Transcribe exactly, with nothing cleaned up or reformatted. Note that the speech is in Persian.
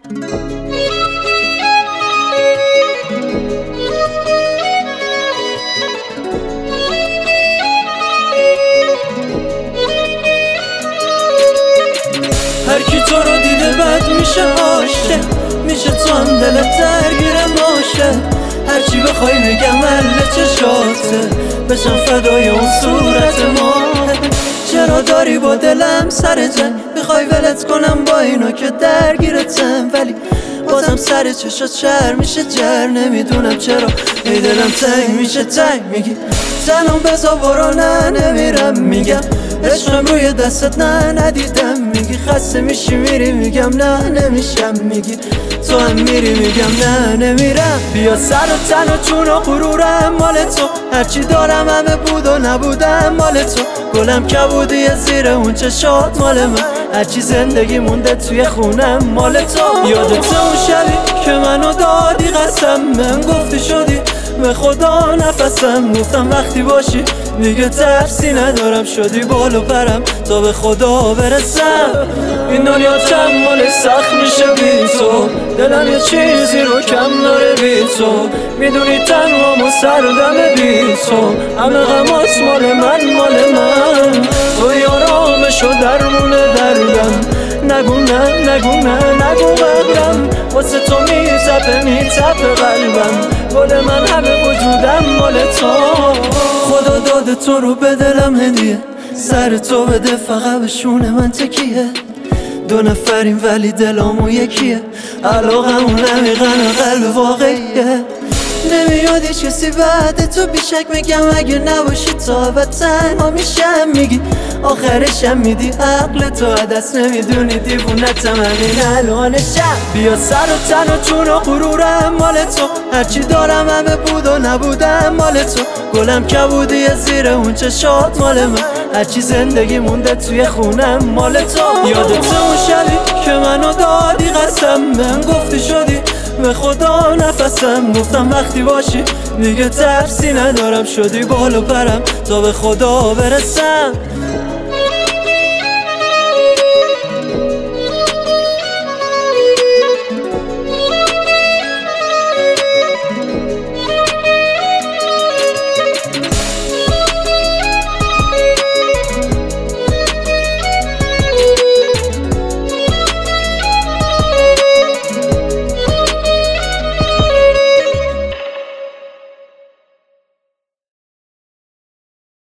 هر کی تو رو دیده بد میشه عاشق، میشه تو هم دلت درگیر باشه. هرچی بخوای میگم مله چشاته، بشم فدای اون صورت ما. چرا داری با دلم سر جنگ، میخوای ولت کنم با اینا که درگیرتم، ولی بازم سر چشات شر میشه جر. نمیدونم چرا ای دلم تنگ میشه تنگ، میگی تنم بزا برو نه نمیرم، میگم عشقم روی دستت نه ندیدم، میگی خسته میشی میری، میگم نه نمیشم، میگی تو هم میری، میگم نه نمیرم. بیا سر و تن و چون و غرورم مال تو، هرچی دارم همه بود و نبودم مال تو. گلم کبودی زیر اون چشات مال من، هرچی زندگی مونده توی خونم مال تو. یادت اون شبی که منو دادی قسم، من گفتی شدی به خدا نفسم، گفتم وقتی باشی دیگه ترسی ندارم، شدی بال و پرم تا به خدا برسم. این دنیا چند مال سخت میشه بی تو، دلم یه چیزی رو کم داره بی تو. میدونی تنهام و سردم بی تو، همه غمات مال من مال من. توی آرامش و درمون دردم، نگو نه نگو نه نگو قبرم، واسه تو میتپه میتپه قلبم. گل من همه وجودم مال تو، خدا داده تو رو به دلم هدیه، سر تو بده فقط به شونه من تکیه. دو نفریم ولی دلامو یکیه، علاقمون عمیقن و قلب واقعیه. نمیاد هیچ کسی بعد تو بیشک، میگم اگه نباشی تا ابد تنها میشم، میگی آخرشم میدی عقل تو دست، نمیدونی دیوونتم همین الانشم. بیا سر و تن و چون و غرورم مال تو، هرچی دارم همه بود و نبودم مال تو. گلم کبودی زیر اون چشات مال من، هرچی زندگی مونده توی خونم مال تو. یادت اون شبی که منو دادی قسم، من گفتی شدی به خدا نفسم، گفتم وقتی باشی دیگه ترسی ندارم، شدی بال و پرم تا به خدا برسم.